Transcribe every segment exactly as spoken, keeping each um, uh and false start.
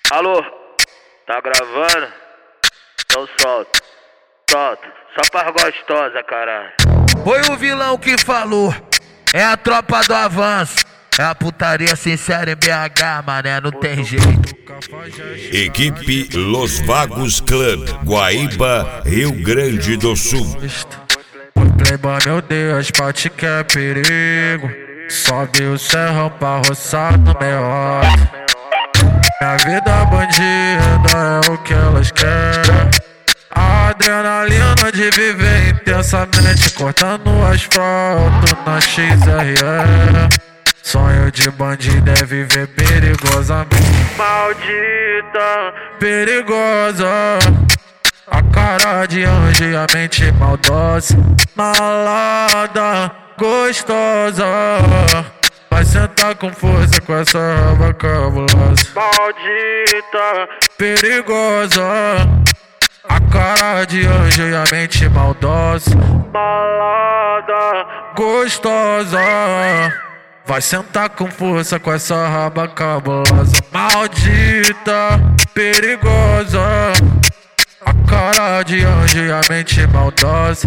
Alô, tá gravando? Então solta, solta, só pra gostosa, caralho. Foi o vilão que falou, é a tropa do avanço. É a putaria sincera em B H, mané, não tem jeito. Equipe Los Vagos Clan, Guaíba, Rio Grande do Sul. O playboy, meu Deus, pode que é perigo. Sobe o serrão pra roçar no meio. Minha vida bandida é o que elas querem. A adrenalina de viver intensamente, cortando o asfalto na X R E. Sonho de bandido é viver perigosamente. Maldita, perigosa, a cara de anjo e a mente maldosa. Malada, gostosa, vai sentar com força com essa raba cabulosa. Maldita, perigosa, a cara de anjo e a mente maldosa. Malada, gostosa, vai sentar com força com essa raba cabulosa. Maldita, perigosa, a cara de anjo e a mente maldosa.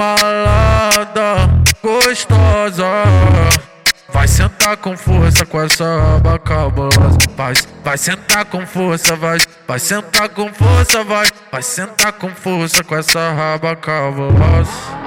Malada, gostosa, vai sentar com força com essa raba cabulosa. Vai, vai sentar com força, vai, vai sentar com força, vai, vai sentar com força com essa raba cabulosa.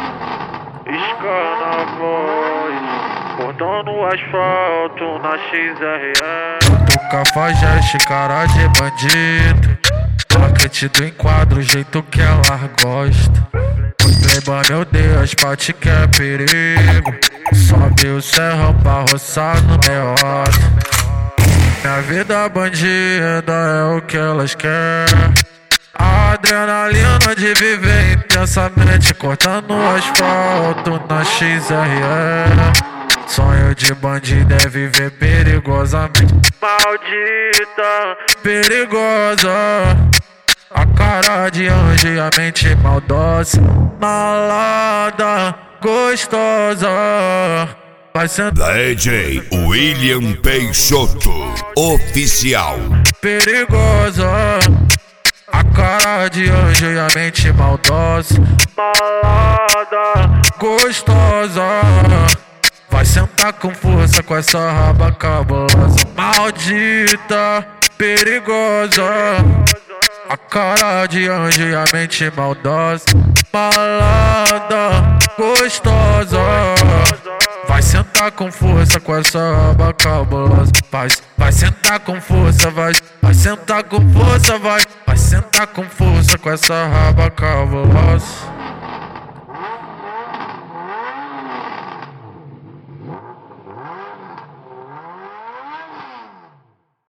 Escana a voz, cortando o asfalto na X R E. Do cafajeste, cara de bandido, paquete do enquadro, o jeito que ela gosta. O playboy, meu Deus, pode que é perigo. Sobe o serrão pra roçar no meio. Minha vida bandida é o que elas querem. A adrenalina de viver intensamente, cortando o asfalto na X R E. Sonho de bandido é viver perigosamente. Maldita, perigosa, a cara de anjo e a mente maldosa. Malada, gostosa, vai sentar. D J William Peixoto, oficial. Perigosa, a cara de anjo e a mente maldosa. Malada, gostosa, vai sentar com força com essa raba cabulosa. Maldita, perigosa, a cara de anjo e a mente maldosa. Malada, gostosa, vai sentar com força com essa raba cabulosa. Vai, vai sentar com força, vai, vai sentar com força, vai, vai sentar com força com essa raba cabulosa.